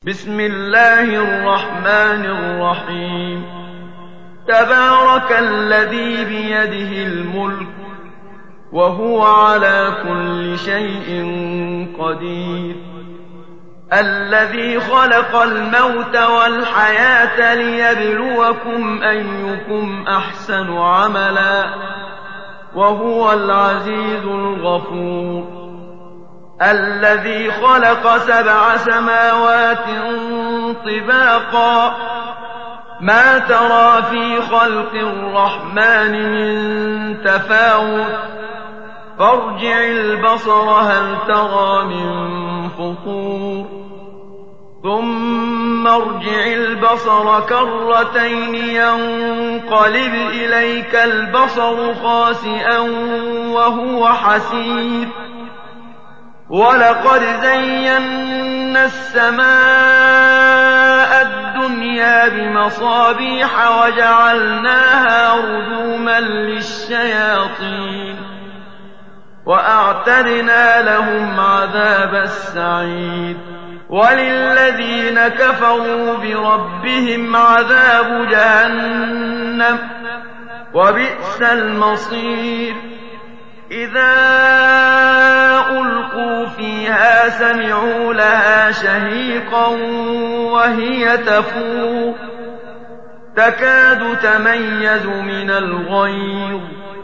بسم الله الرحمن الرحيم. تبارك الذي بيده الملك وهو على كل شيء قدير. الذي خلق الموت والحياة ليبلوكم أيكم أحسن عملا وهو العزيز الغفور. الذي خلق 7 سماوات طباقا ما ترى في خلق الرحمن من تفاوت فارجع البصر هل ترى من فطور ثم ارجع البصر كرتين ينقلب إليك البصر خاسئا وهو حسير. ولقد زينا السماء الدنيا بمصابيح وجعلناها رجوما للشياطين وأعتدنا لهم عذاب السعير. وللذين كفروا بربهم عذاب جهنم وبئس المصير. إذا ألقوا فيها سمعوا لها شهيقا وهي تفور تكاد تميز من الغيظ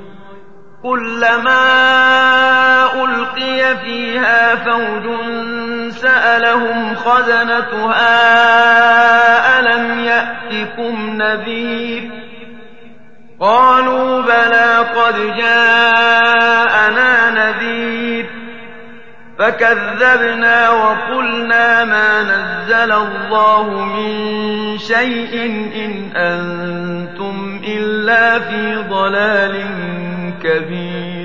كلما ألقي فيها فوج سألهم خزنتها ألم يأتكم نذير قالوا بلى قد جاءنا نذير فكذبنا وقلنا ما نزل الله من شيء إن أنتم إلا في ضلال كبير.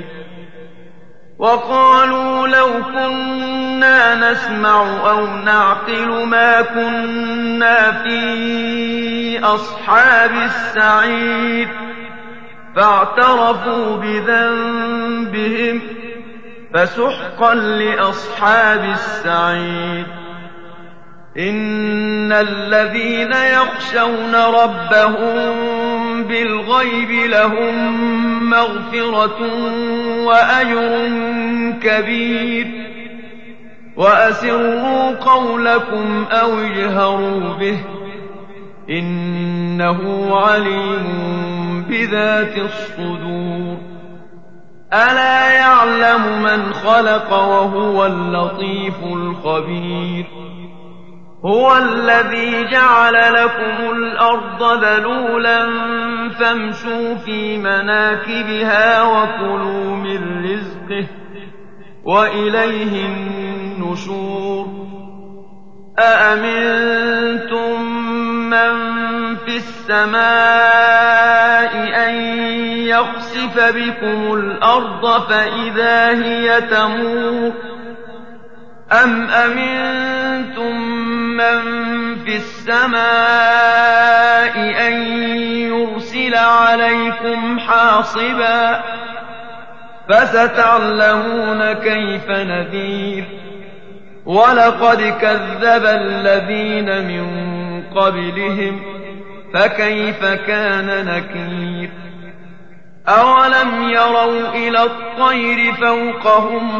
وقالوا لو كنا نسمع أو نعقل ما كنا في أصحاب السعير فاعترفوا بذنبهم فسحقا لأصحاب السعير. إن الذين يخشون ربهم بالغيب لهم مغفرة وأجر كبير. وأسروا قولكم أو اجهروا به إنه عليم بذات الصدور. ألا يعلم من خلق وهو اللطيف الخبير. هو الذي جعل لكم الأرض ذلولا فامشوا في مناكبها وكلوا من رزقه وإليه النشور. أأمنتم من في السماء أن يخسف بكم الأرض فإذا هي تمور أم أمنتم من في السماء أن يرسل عليكم حاصبا فستعلمون كيف نذير. ولقد كذب الذين من قبلهم فكيف كان نكير. أولم يروا إلى الطير فوقهم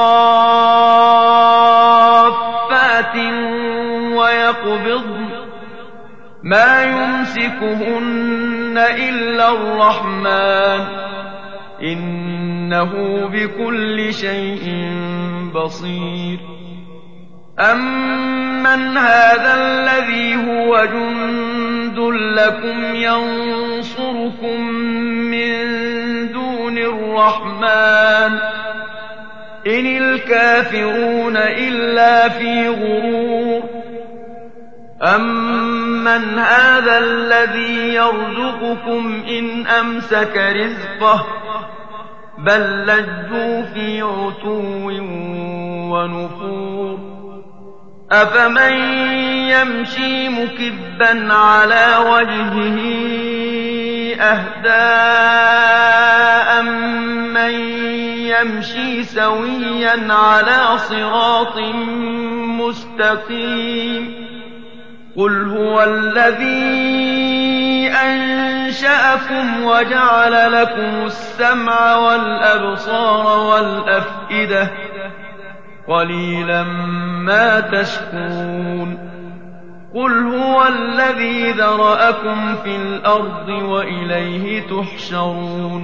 صافات ويقبضن ما يمسكهن إلا الرحمن إنه بكل شيء بصير. أمن هذا الذي هو جند لكم ينصركم من دون الرحمن إن الكافرون إلا في غرور. أمن هذا الذي يرزقكم إن أمسك رزقه بل لجوا في عتو ونفور. أفمن يمشي مكبا على وجهه أهدى أمن يمشي سويا على صراط مستقيم قل هو الذي أنشأكم وجعل لكم السمع والأبصار والأفئدة قليلا ما تشكرون قل هو الذي ذرأكم في الأرض وإليه تحشرون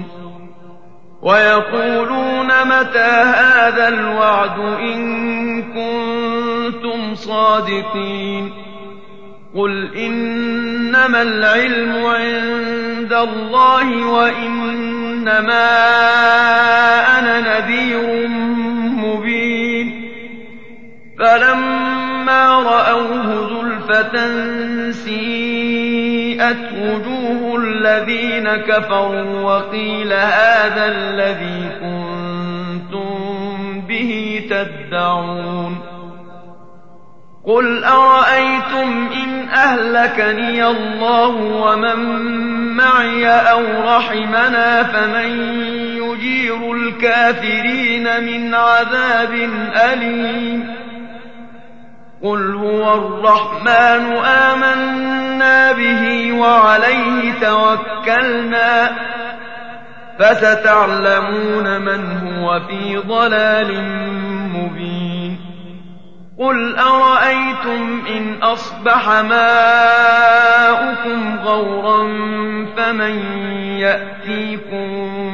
ويقولون متى هذا الوعد إن كنتم صادقين قل إنما العلم عند الله وإنما أنا نذير مبين فلما رأوه زلفة سيئت وجوه الذين كفروا وقيل هذا الذي كنتم به تدعون قل أرأيتم إن أهلكني الله ومن معي أو رحمنا فمن يجير الكافرين من عذاب أليم قل هو الرحمن آمنا به وعليه توكلنا فستعلمون من هو في ضلال مبين قل أرأيتم إن أصبح ماؤكم غورا فمن يأتيكم